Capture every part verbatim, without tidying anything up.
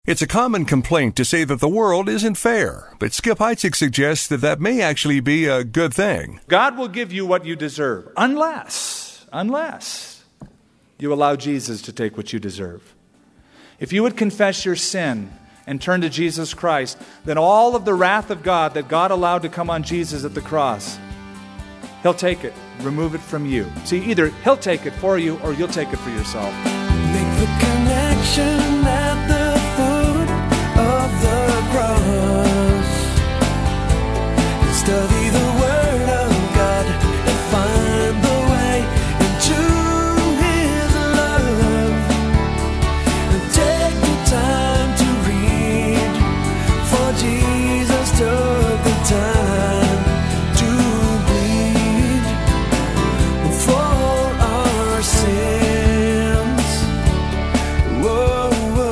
It's a common complaint to say that the world isn't fair, but Skip Heitzig suggests that that may actually be a good thing. God will give you what you deserve, unless, unless you allow Jesus to take what you deserve. If you would confess your sin and turn to Jesus Christ, then all of the wrath of God that God allowed to come on Jesus at the cross, He'll take it, remove it from you. See, either He'll take it for you or you'll take it for yourself. Make the connection at the foot of the cross. Study the Word of God and find the way into His love. And take the time to read, for Jesus took the time to bleed for our sins. Whoa,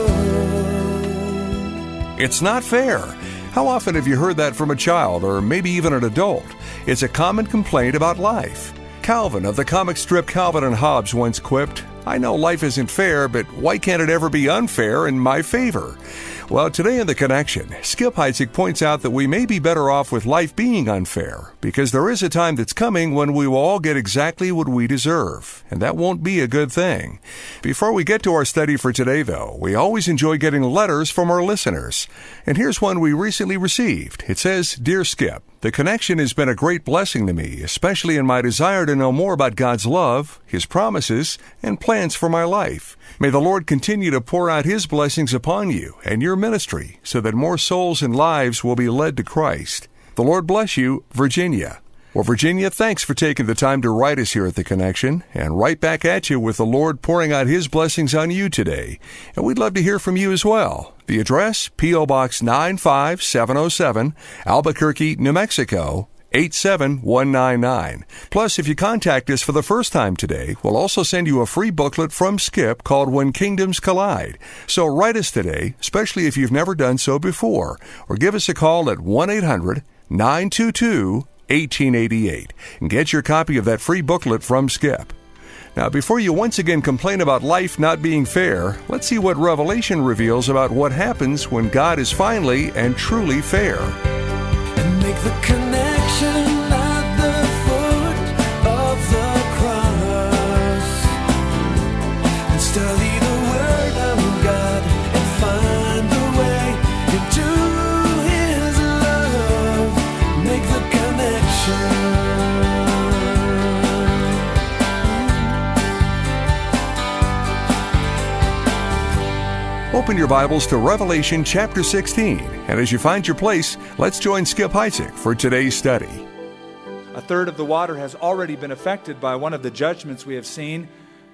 whoa. It's not fair. How often have you heard that from a child or maybe even an adult? It's a common complaint about life. Calvin of the comic strip Calvin and Hobbes once quipped, "I know life isn't fair, but why can't it ever be unfair in my favor?" Well, today in The Connection, Skip Heitzig points out that we may be better off with life being unfair, because there is a time that's coming when we will all get exactly what we deserve, and that won't be a good thing. Before we get to our study for today, though, we always enjoy getting letters from our listeners. And here's one we recently received. It says, "Dear Skip, The Connection has been a great blessing to me, especially in my desire to know more about God's love, His promises, and plans for my life. May the Lord continue to pour out His blessings upon you and your ministry so that more souls and lives will be led to Christ. The Lord bless you, Virginia." Well, Virginia, thanks for taking the time to write us here at The Connection, and right back at you with the Lord pouring out His blessings on you today. And we'd love to hear from you as well. The address, P O. Box nine five seven oh seven, Albuquerque, New Mexico, eight seven one nine nine. Plus, if you contact us for the first time today, we'll also send you a free booklet from Skip called When Kingdoms Collide. So write us today, especially if you've never done so before, or give us a call at one eight hundred nine two two eighteen eighty-eight and get your copy of that free booklet from Skip. Now, before you once again complain about life not being fair, let's see what Revelation reveals about what happens when God is finally and truly fair. And make the connection at the foot of the cross. And study the Word of God and find the way into His love. Make the connection. Open your Bibles to Revelation chapter sixteen, and as you find your place, let's join Skip Heitzig for today's study. A third of the water has already been affected by one of the judgments we have seen.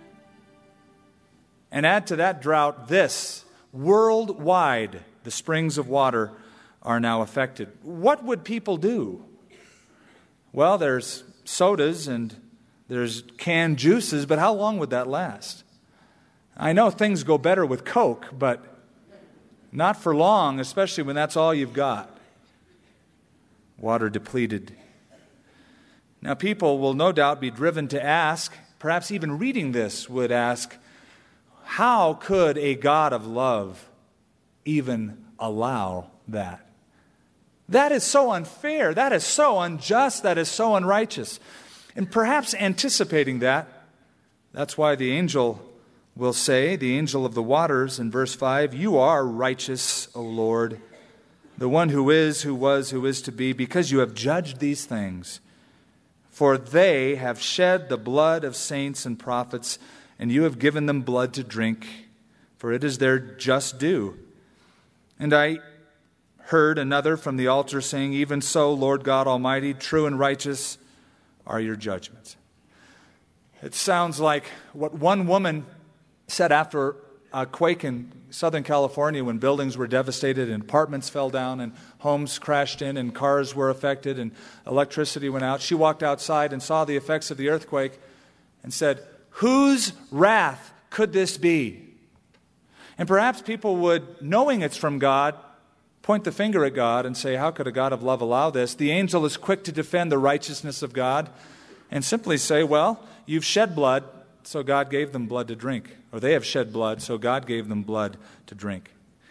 And add to that drought this: worldwide, the springs of water are now affected. What would people do? Well, there's sodas and there's canned juices, but how long would that last? I know things go better with Coke, but not for long, especially when that's all you've got. Water depleted. Now, people will no doubt be driven to ask, perhaps even reading this would ask, how could a God of love even allow that? That is so unfair. That is so unjust. That is so unrighteous. And perhaps anticipating that, that's why the angel will say, the angel of the waters in verse five, "You are righteous, O Lord, the one who is, who was, who is to be, because you have judged these things. For they have shed the blood of saints and prophets, and you have given them blood to drink, for it is their just due." And I heard another from the altar saying, "Even so, Lord God Almighty, true and righteous are your judgments." It sounds like what one woman said after a quake in Southern California, when buildings were devastated and apartments fell down and homes crashed in and cars were affected and electricity went out. She walked outside and saw the effects of the earthquake and said, "Whose wrath could this be?" And perhaps people would, knowing it's from God, point the finger at God and say, how could a God of love allow this? The angel is quick to defend the righteousness of God and simply say, well, you've shed blood, so God gave them blood to drink. Or they have shed blood, so God gave them blood to drink.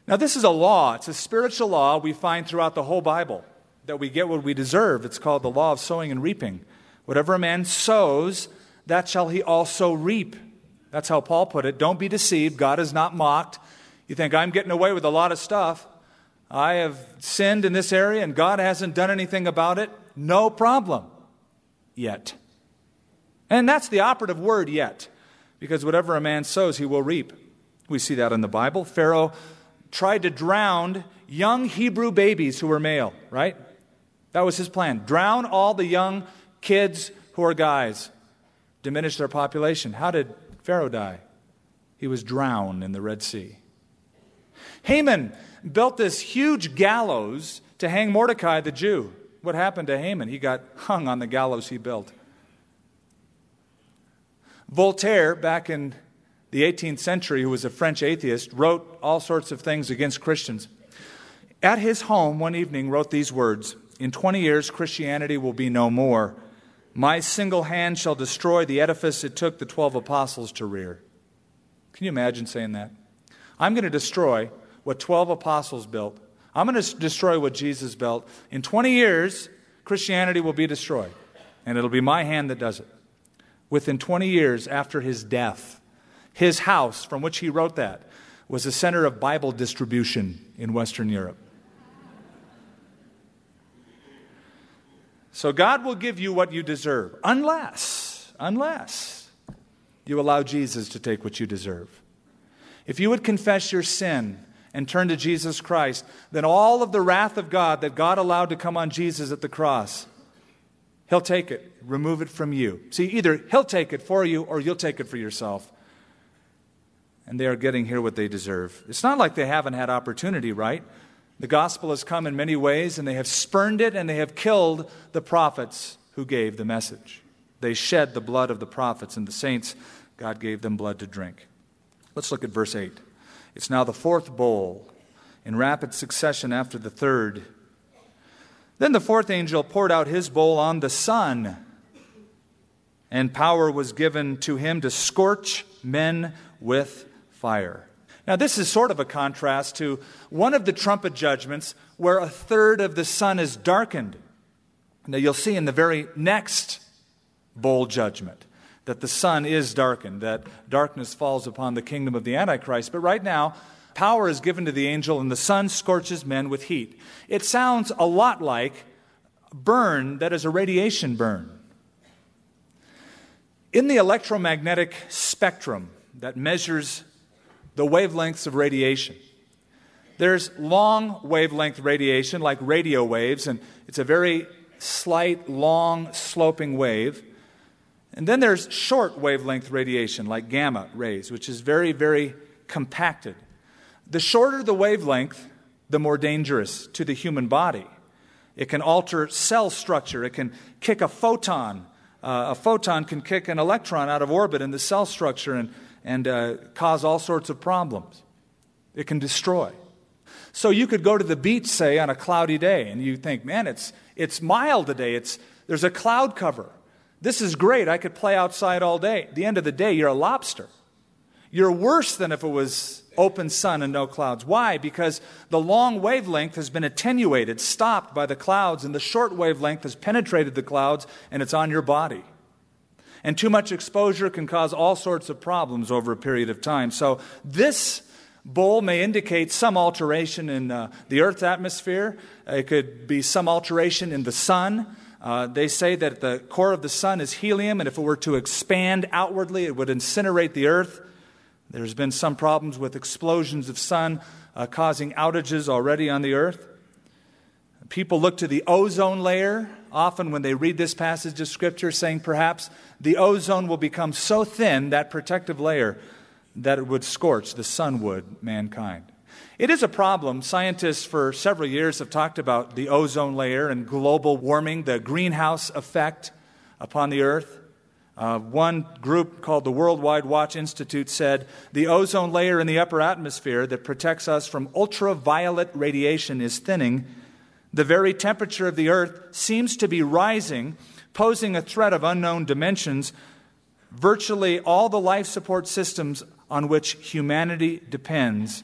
Now, this is a law. It's a spiritual law we find throughout the whole Bible, that we get what we deserve. It's called the law of sowing and reaping. Whatever a man sows, that shall he also reap. That's how Paul put it. Don't be deceived. God is not mocked. You think, I'm getting away with a lot of stuff. I have sinned in this area and God hasn't done anything about it. No problem. Yet. And that's the operative word, yet. Because whatever a man sows, he will reap. We see that in the Bible. Pharaoh tried to drown young Hebrew babies who were male, right? That was his plan. Drown all the young kids who are guys. Diminish their population. How did Pharaoh die? He was drowned in the Red Sea. Haman built this huge gallows to hang Mordecai the Jew. What happened to Haman? He got hung on the gallows he built. Voltaire, back in the eighteenth century, who was a French atheist, wrote all sorts of things against Christians. At his home one evening wrote these words, "In twenty years Christianity will be no more. My single hand shall destroy the edifice it took the twelve apostles to rear." Can you imagine saying that? I'm going to destroy what twelve apostles built. I'm going to destroy what Jesus built. In twenty years, Christianity will be destroyed. And it'll be my hand that does it. Within twenty years after his death, his house, from which he wrote that, was a center of Bible distribution in Western Europe. So God will give you what you deserve, unless, unless you allow Jesus to take what you deserve. If you would confess your sin and turn to Jesus Christ, then all of the wrath of God that God allowed to come on Jesus at the cross, He'll take it, remove it from you. See, either He'll take it for you or you'll take it for yourself. And they are getting here what they deserve. It's not like they haven't had opportunity, right? The gospel has come in many ways, and they have spurned it, and they have killed the prophets who gave the message. They shed the blood of the prophets, and the saints, God gave them blood to drink. Let's look at verse eight. It's now the fourth bowl, in rapid succession after the third. Then the fourth angel poured out his bowl on the sun, and power was given to him to scorch men with fire. Now, this is sort of a contrast to one of the trumpet judgments where a third of the sun is darkened. Now, you'll see in the very next bowl judgment that the sun is darkened, that darkness falls upon the kingdom of the Antichrist. But right now, power is given to the angel, and the sun scorches men with heat. It sounds a lot like burn that is a radiation burn. In the electromagnetic spectrum that measures the wavelengths of radiation, there's long wavelength radiation like radio waves, and it's a very slight, long, sloping wave. And then there's short wavelength radiation like gamma rays, which is very, very compacted. The shorter the wavelength, the more dangerous to the human body. It can alter cell structure. It can kick a photon. Uh, a photon can kick an electron out of orbit in the cell structure and, and uh, cause all sorts of problems. It can destroy. So you could go to the beach, say, on a cloudy day, and you think, man, it's it's mild today. It's there's a cloud cover. This is great. I could play outside all day. At the end of the day, you're a lobster. You're worse than if it was open sun and no clouds. Why? Because the long wavelength has been attenuated, stopped by the clouds, and the short wavelength has penetrated the clouds, and it's on your body. And too much exposure can cause all sorts of problems over a period of time. So this bowl may indicate some alteration in uh, the Earth's atmosphere. It could be some alteration in the sun. Uh, they say that the core of the sun is helium, and if it were to expand outwardly, it would incinerate the Earth. There's been some problems with explosions of sun uh, causing outages already on the Earth. People look to the ozone layer often when they read this passage of Scripture, saying perhaps the ozone will become so thin, that protective layer, that it would scorch, the sun would, mankind. It is a problem. Scientists for several years have talked about the ozone layer and global warming, the greenhouse effect upon the Earth. Uh, one group called the Worldwide Watch Institute said the ozone layer in the upper atmosphere that protects us from ultraviolet radiation is thinning. The very temperature of the Earth seems to be rising, posing a threat of unknown dimensions. Virtually all the life support systems on which humanity depends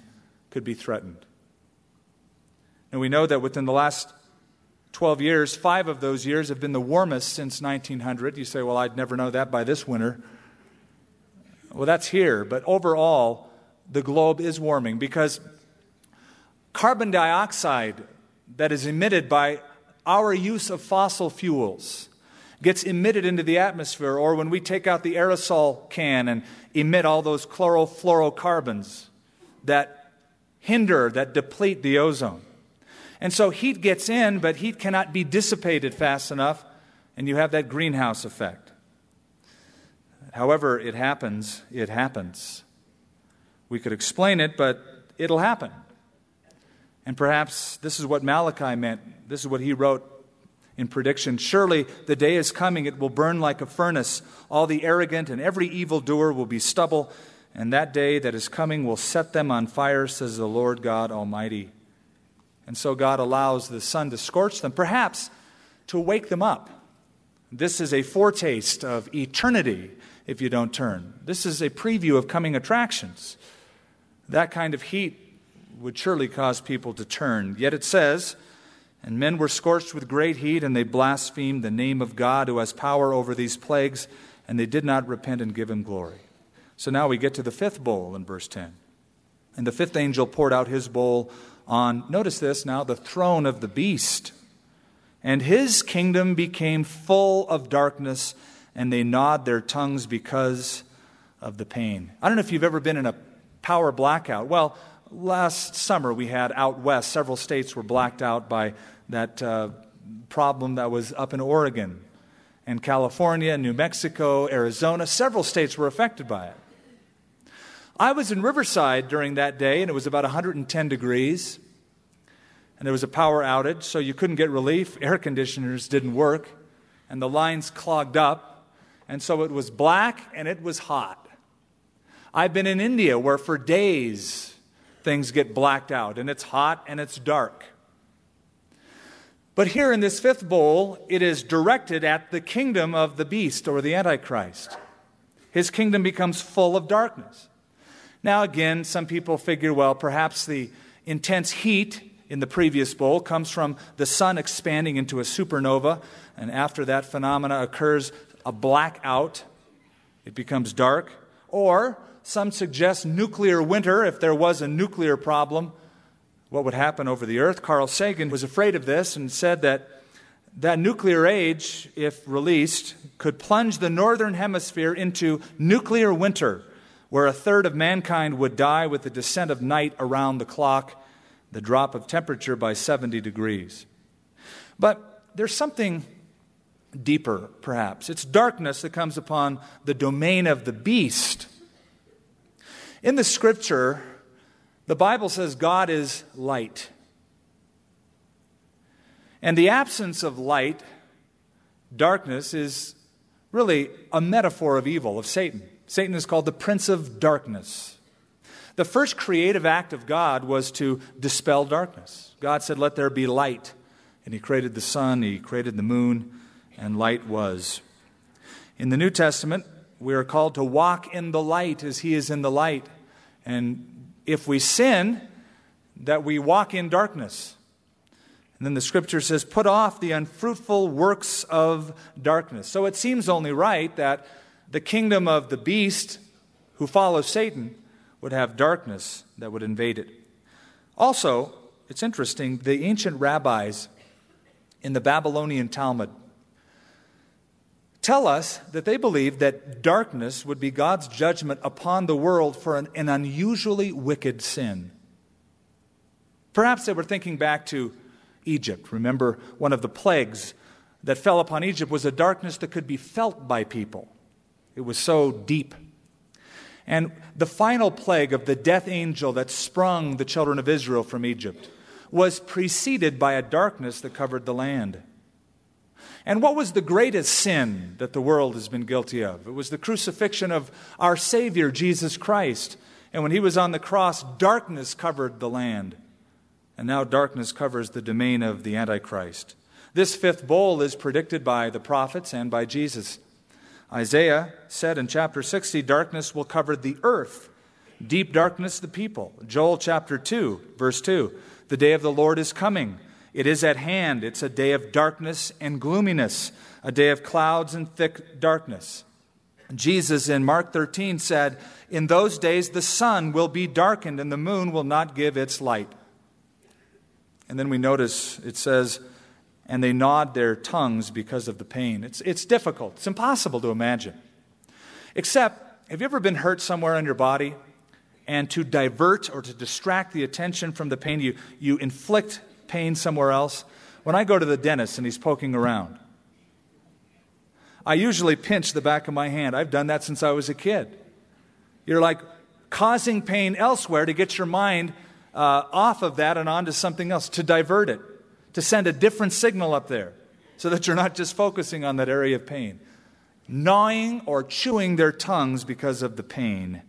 could be threatened. And we know that within the last twelve years, five of those years have been the warmest since nineteen hundred. You say, well, I'd never know that by this winter. Well, that's here. But overall, the globe is warming because carbon dioxide that is emitted by our use of fossil fuels gets emitted into the atmosphere, or when we take out the aerosol can and emit all those chlorofluorocarbons that hinder, that deplete the ozone. And so heat gets in, but heat cannot be dissipated fast enough, and you have that greenhouse effect. However it happens, it happens. We could explain it, but it'll happen. And perhaps this is what Malachi meant. This is what he wrote in prediction. Surely the day is coming, it will burn like a furnace. All the arrogant and every evildoer will be stubble, and that day that is coming will set them on fire, says the Lord God Almighty. And so God allows the sun to scorch them, perhaps to wake them up. This is a foretaste of eternity if you don't turn. This is a preview of coming attractions. That kind of heat would surely cause people to turn. Yet it says, and men were scorched with great heat, and they blasphemed the name of God who has power over these plagues, and they did not repent and give him glory. So now we get to the fifth bowl in verse ten. And the fifth angel poured out his bowl on, notice this now, the throne of the beast. And his kingdom became full of darkness, and they gnawed their tongues because of the pain. I don't know if you've ever been in a power blackout. Well, last summer we had out west, several states were blacked out by that uh, problem that was up in Oregon. And California, New Mexico, Arizona, several states were affected by it. I was in Riverside during that day, and it was about one hundred ten degrees. And there was a power outage, so you couldn't get relief. Air conditioners didn't work, and the lines clogged up. And so it was black, and it was hot. I've been in India, where for days things get blacked out, and it's hot and it's dark. But here in this fifth bowl, it is directed at the kingdom of the beast, or the Antichrist. His kingdom becomes full of darkness. Now again, some people figure, well, perhaps the intense heat in the previous bowl comes from the sun expanding into a supernova, and after that phenomena occurs, a blackout, it becomes dark. Or some suggest nuclear winter, if there was a nuclear problem, what would happen over the earth. Carl Sagan was afraid of this and said that that nuclear age, if released, could plunge the northern hemisphere into nuclear winter, where a third of mankind would die with the descent of night around the clock, the drop of temperature by seventy degrees. But there's something deeper, perhaps. It's darkness that comes upon the domain of the beast. In the Scripture, the Bible says God is light. And the absence of light, darkness, is really a metaphor of evil, of Satan. Satan is called the Prince of Darkness. The first creative act of God was to dispel darkness. God said, "Let there be light." And He created the sun, He created the moon, and light was. In the New Testament, we are called to walk in the light as He is in the light. And if we sin, that we walk in darkness. And then the Scripture says, "Put off the unfruitful works of darkness." So it seems only right that the kingdom of the beast, who follows Satan, would have darkness that would invade it. Also, it's interesting, the ancient rabbis in the Babylonian Talmud tell us that they believed that darkness would be God's judgment upon the world for an, an unusually wicked sin. Perhaps they were thinking back to Egypt. Remember, one of the plagues that fell upon Egypt was a darkness that could be felt by people. It was so deep. And the final plague of the death angel that sprung the children of Israel from Egypt was preceded by a darkness that covered the land. And what was the greatest sin that the world has been guilty of? It was the crucifixion of our Savior, Jesus Christ. And when He was on the cross, darkness covered the land. And now darkness covers the domain of the Antichrist. This fifth bowl is predicted by the prophets and by Jesus. Isaiah said in chapter sixty, "Darkness will cover the earth, Deep darkness the people. Joel chapter two, verse two. The day of the Lord is coming. It is at hand. It's a day of darkness and gloominess, a day of clouds and thick darkness. Jesus in Mark thirteen said, in those days the sun will be darkened and the moon will not give its light. And then we notice it says, and they gnawed their tongues because of the pain. It's, it's difficult. It's impossible to imagine. Except, have you ever been hurt somewhere on your body? And to divert or to distract the attention from the pain, you, you inflict pain somewhere else? When I go to the dentist and he's poking around, I usually pinch the back of my hand. I've done that since I was a kid. You're like causing pain elsewhere to get your mind uh, off of that and onto something else, to divert it, to send a different signal up there so that you're not just focusing on that area of pain. Gnawing or chewing their tongues because of the pain.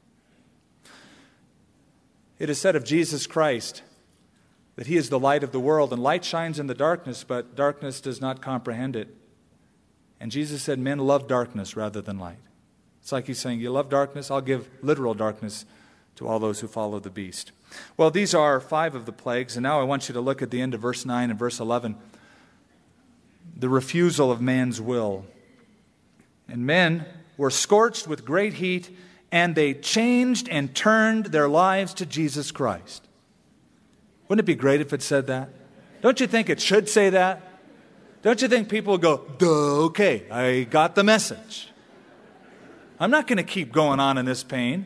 It is said of Jesus Christ that He is the light of the world, and light shines in the darkness, but darkness does not comprehend it. And Jesus said men love darkness rather than light. It's like He's saying, you love darkness? I'll give literal darkness to all those who follow the beast. Well, these are five of the plagues, and now I want you to look at the end of verse nine and verse eleven. The refusal of man's will. And men were scorched with great heat, and they changed and turned their lives to Jesus Christ. Wouldn't it be great if it said that? Don't you think it should say that? Don't you think people would go, duh, okay, I got the message. I'm not going to keep going on in this pain.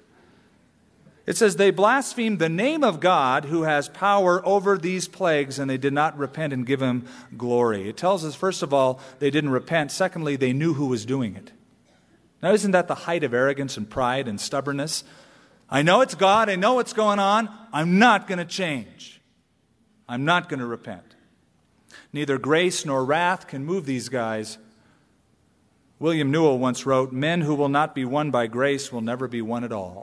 It says, they blasphemed the name of God who has power over these plagues, and they did not repent and give Him glory. It tells us, first of all, they didn't repent. Secondly, they knew who was doing it. Now, isn't that the height of arrogance and pride and stubbornness? I know it's God. I know what's going on. I'm not going to change. I'm not going to repent. Neither grace nor wrath can move these guys. William Newell once wrote, men who will not be won by grace will never be won at all.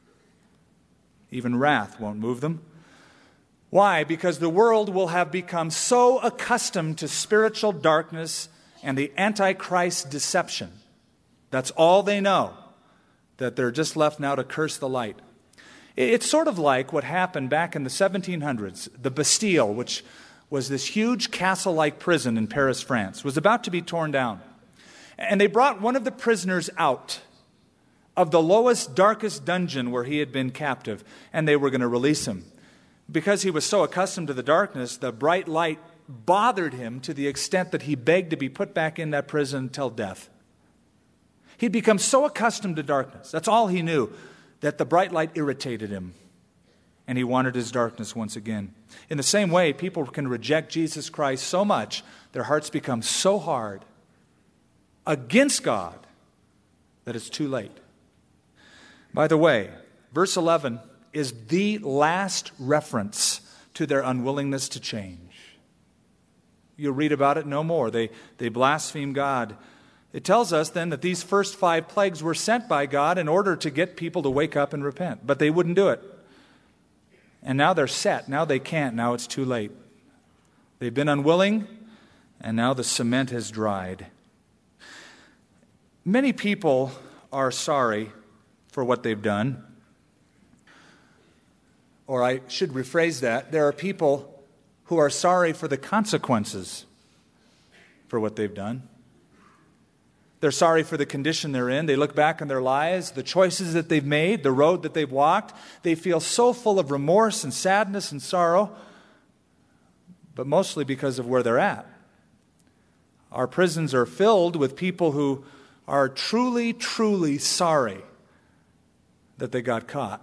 Even wrath won't move them. Why? Because the world will have become so accustomed to spiritual darkness and the Antichrist deception. That's all they know, that they're just left now to curse the light. It's sort of like what happened back in the seventeen hundreds. The Bastille, which was this huge castle-like prison in Paris, France, was about to be torn down. And they brought one of the prisoners out of the lowest, darkest dungeon where he had been captive, and they were going to release him. Because he was so accustomed to the darkness, the bright light bothered him to the extent that he begged to be put back in that prison until death. He'd become so accustomed to darkness, that's all he knew, that the bright light irritated him, and he wanted his darkness once again. In the same way, people can reject Jesus Christ so much, their hearts become so hard against God that it's too late. By the way, verse eleven is the last reference to their unwillingness to change. You'll read about it no more. They, they blaspheme God. It tells us then that these first five plagues were sent by God in order to get people to wake up and repent. But they wouldn't do it. And now they're set. Now they can't. Now it's too late. They've been unwilling, and now the cement has dried. Many people are sorry for what they've done. Or I should rephrase that. There are people who are sorry for the consequences for what they've done. They're sorry for the condition they're in. They look back on their lives, the choices that they've made, the road that they've walked. They feel so full of remorse and sadness and sorrow, but mostly because of where they're at. Our prisons are filled with people who are truly, truly sorry that they got caught.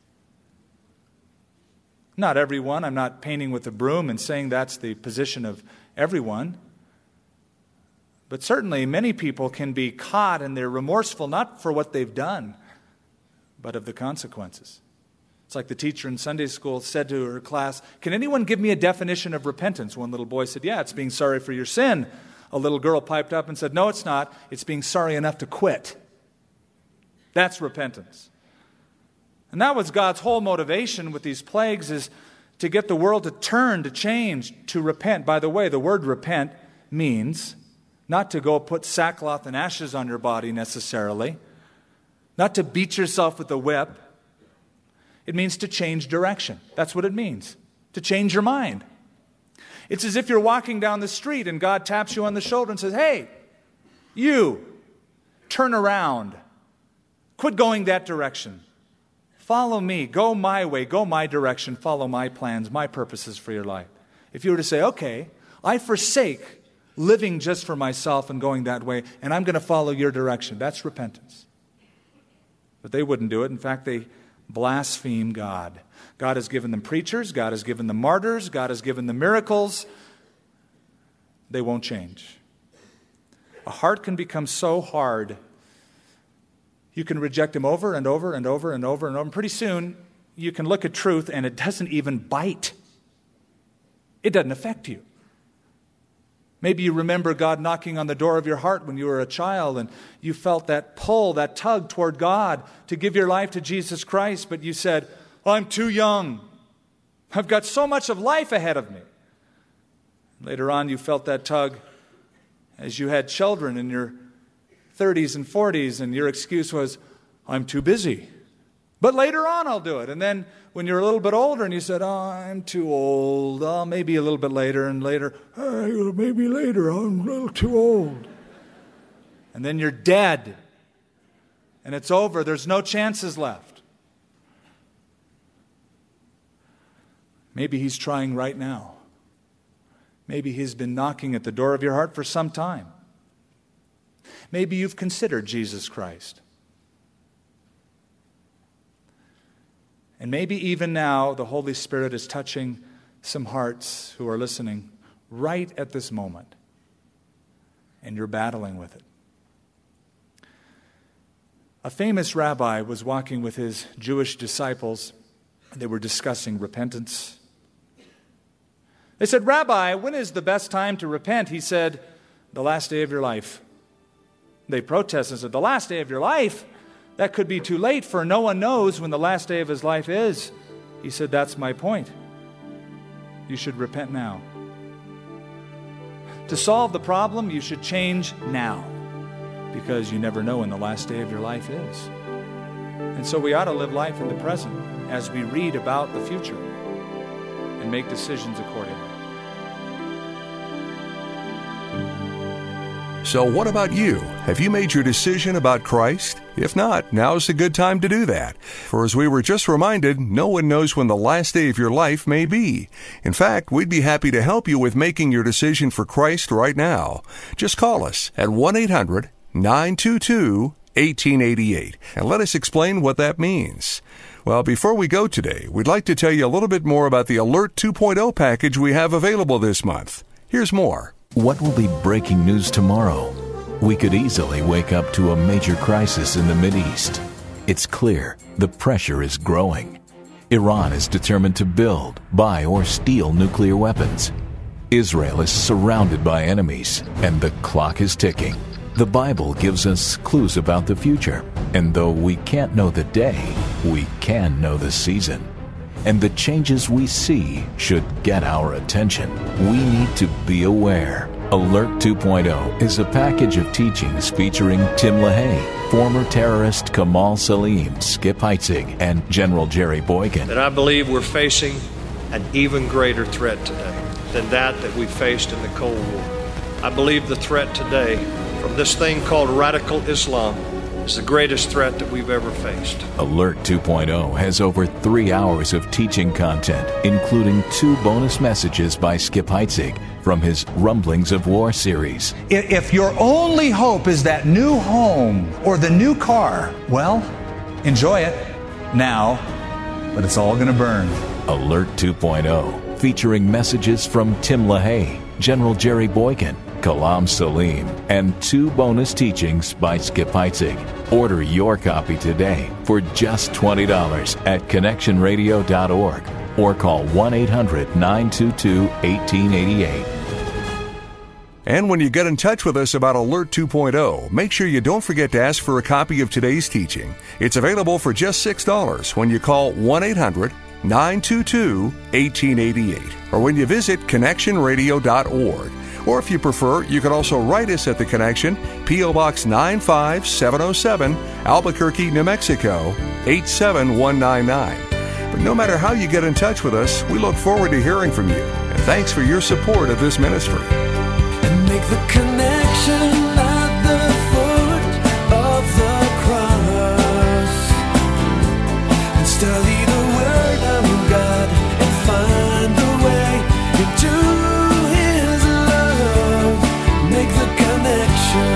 Not everyone. I'm not painting with a broom and saying that's the position of everyone. But certainly many people can be caught and they're remorseful not for what they've done, but of the consequences. It's like the teacher in Sunday school said to her class, "Can anyone give me a definition of repentance?" One little boy said, "Yeah, it's being sorry for your sin." A little girl piped up and said, "No, it's not. It's being sorry enough to quit." That's repentance. And that was God's whole motivation with these plagues, is to get the world to turn, to change, to repent. By the way, the word repent means not to go put sackcloth and ashes on your body necessarily, not to beat yourself with a whip, It means to change direction. That's what it means, to change your mind. It's as if you're walking down the street and God taps you on the shoulder and says, hey, you, turn around. Quit going that direction. Follow me. Go my way. Go my direction. Follow my plans, my purposes for your life. If you were to say, okay, I forsake living just for myself and going that way, and I'm going to follow your direction. That's repentance. But they wouldn't do it. In fact, they blaspheme God. God has given them preachers. God has given them martyrs. God has given them miracles. They won't change. A heart can become so hard. You can reject him over and over and over and over and over. And pretty soon, you can look at truth and it doesn't even bite. It doesn't affect you. Maybe you remember God knocking on the door of your heart when you were a child and you felt that pull, that tug toward God to give your life to Jesus Christ, but you said, I'm too young. I've got so much of life ahead of me. Later on, you felt that tug as you had children in your thirties and forties, and your excuse was, I'm too busy. But later on, I'll do it. And then when you're a little bit older and you said, oh, I'm too old, oh, maybe a little bit later, and later, oh, maybe later, I'm a little too old. And then you're dead. And it's over. There's no chances left. Maybe he's trying right now. Maybe he's been knocking at the door of your heart for some time. Maybe you've considered Jesus Christ. And maybe even now the Holy Spirit is touching some hearts who are listening right at this moment. And you're battling with it. A famous rabbi was walking with his Jewish disciples. They were discussing repentance. They said, Rabbi, when is the best time to repent? He said, the last day of your life. They protested and said, the last day of your life? That could be too late, for no one knows when the last day of his life is. He said, that's my point. You should repent now. To solve the problem, you should change now, because you never know when the last day of your life is. And so we ought to live life in the present as we read about the future and make decisions accordingly. So what about you? Have you made your decision about Christ? If not, now's a good time to do that. For as we were just reminded, no one knows when the last day of your life may be. In fact, we'd be happy to help you with making your decision for Christ right now. Just call us at one eight hundred nine two two one eight eight eight and let us explain what that means. Well, before we go today, we'd like to tell you a little bit more about the Alert two point oh package we have available this month. Here's more. What will be breaking news tomorrow? We could easily wake up to a major crisis in the Mideast. It's clear the pressure is growing. Iran is determined to build, buy, or steal nuclear weapons. Israel is surrounded by enemies, and the clock is ticking. The Bible gives us clues about the future, and though we can't know the day, we can know the season. And the changes we see should get our attention. We need to be aware. Alert two point oh is a package of teachings featuring Tim LaHaye, former terrorist Kamal Salim, Skip Heitzig, and General Jerry Boykin. And I believe we're facing an even greater threat today than that that we faced in the Cold War. I believe the threat today from this thing called radical Islam is the greatest threat that we've ever faced. Alert two point oh has over three hours of teaching content, including two bonus messages by Skip Heitzig from his Rumblings of War series. If your only hope is that new home or the new car, well, enjoy it now, but it's all going to burn. Alert two point oh, featuring messages from Tim LaHaye, General Jerry Boykin, Kalam Salim, and two bonus teachings by Skip Heitzig. Order your copy today for just twenty dollars at connection radio dot org or call one eight hundred nine two two one eight eight eight. And when you get in touch with us about Alert two point oh, make sure you don't forget to ask for a copy of today's teaching. It's available for just six dollars when you call one eight hundred nine two two one eight eight eight or when you visit connection radio dot org. Or if you prefer, you can also write us at The Connection, P O. Box nine five seven oh seven, Albuquerque, New Mexico, eight seven one nine nine. No matter how you get in touch with us, we look forward to hearing from you. And thanks for your support of this ministry. And make the connection at the foot of the cross. And study the Word of God and find the way into His love. Make the connection.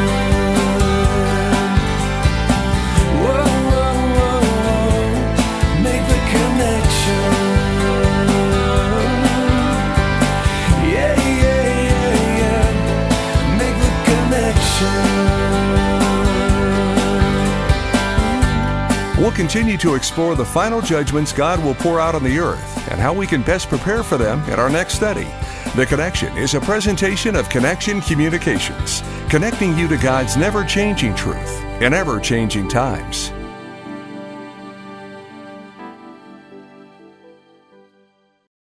Whoa, whoa, whoa, whoa. Make the connection. Yeah, yeah, yeah, yeah. Make the connection. We'll continue to explore the final judgments God will pour out on the earth and how we can best prepare for them in our next study. The Connection is a presentation of Connection Communications, connecting you to God's never-changing truth in ever-changing times.